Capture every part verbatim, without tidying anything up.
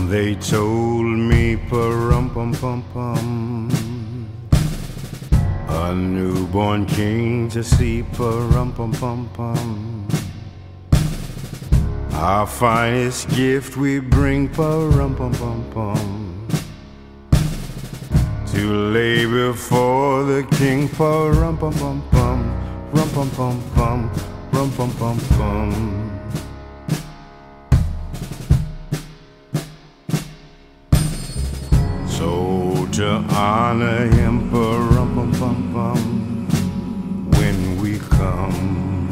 They told me pa-rum-pum-pum-pum, a newborn king to see pa-rum-pum-pum-pum. Our finest gift we bring pa-rum-pum-pum-pum, to lay before the king pa-rum-pum-pum-pum, rum-pum-pum-pum, rum-pum-pum-pum. So to honor him, pa-rum-pum-pum-pum, when we come,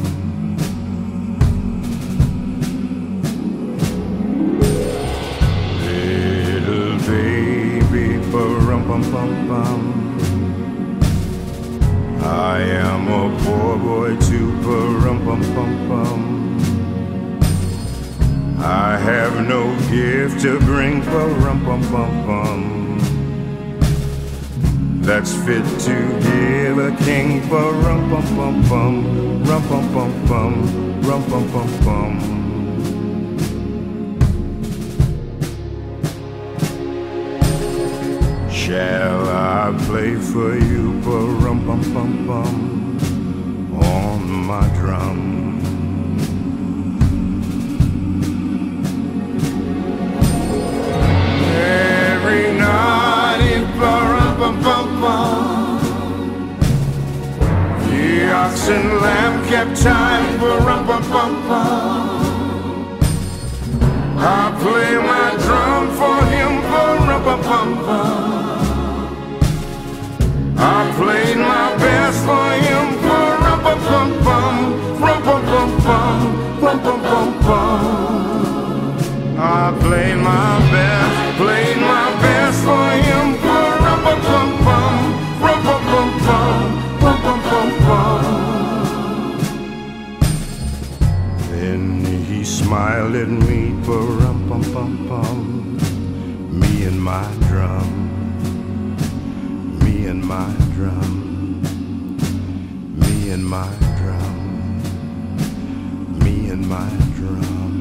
little baby, pa-rum-pum-pum-pum, I am a poor boy too, pa-rum-pum-pum-pum. I have no gift to bring, pa-rum-pum-pum-pum, that's fit to give a king, pa-rum-pum-pum-pum, rum-pum-pum-pum, rum-pum-pum-pum. Shall I play for you, pa-rum-pum-pum-pum, on my drum? Every night in pa-rum-pum-pum-pum, the ox and lamb kept time, pa-rum-pum-pum-pum. I play my drum for him, pa-rum-pum-pum-pum. I played my best for him, pa-rum-pum-pum-pum, rum-pum-pum-pum, rum-pum-pum-pum. I played my best, played my best for him, pa-rum-pum-pum-pum, rum-pum-pum-pum, rum-pum-pum-pum. Then he smiled at me, pa-rum-pum-pum-pum, me and my drum, me and my drum, me and my drum, me and my drum.